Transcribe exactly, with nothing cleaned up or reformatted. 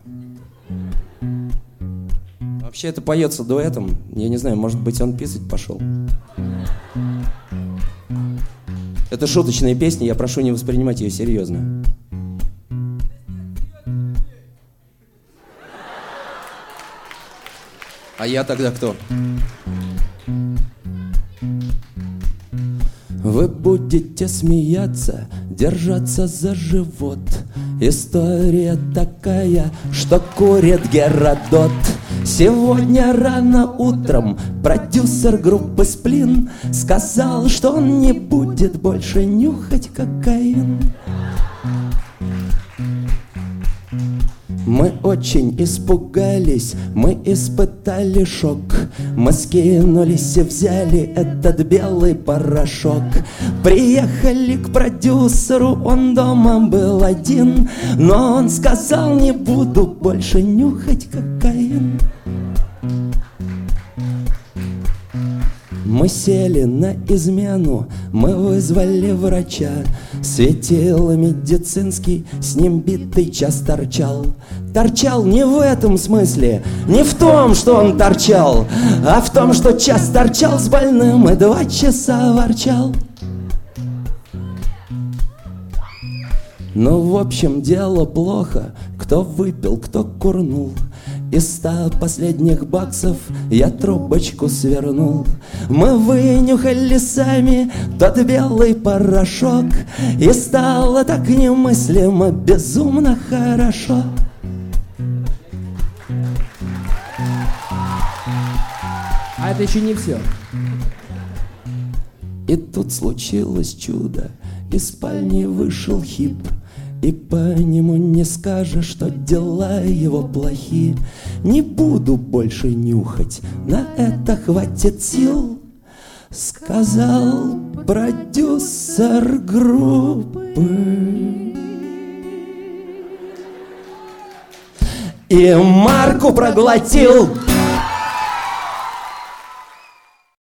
Вообще это поется дуэтом. Я не знаю, может быть, он писать пошел. Это шуточная песня, я прошу не воспринимать ее серьезно. А я тогда кто? Вы будете смеяться, держаться за живот. История такая, что курит Геродот. Сегодня рано утром продюсер группы «Сплин» сказал, что он не будет больше нюхать кокаин. Мы очень испугались, мы испытали шок. Мы скинулись и взяли этот белый порошок. Приехали к продюсеру, он дома был один, но он сказал: не буду больше нюхать кокаин. Мы сели на измену, мы вызвали врача. Светило медицинский, с ним битый час торчал. Торчал не в этом смысле, не в том, что он торчал, а в том, что час торчал с больным и два часа ворчал. Ну, в общем, дело плохо, кто выпил, кто курнул. Из ста последних баксов я трубочку свернул. Мы вынюхали сами тот белый порошок, и стало так немыслимо безумно хорошо. А это еще не все. И тут случилось чудо, из спальни вышел хип. И по нему не скажешь, что дела его плохи. Не буду больше нюхать, на это хватит сил, сказал продюсер группы. И марку проглотил.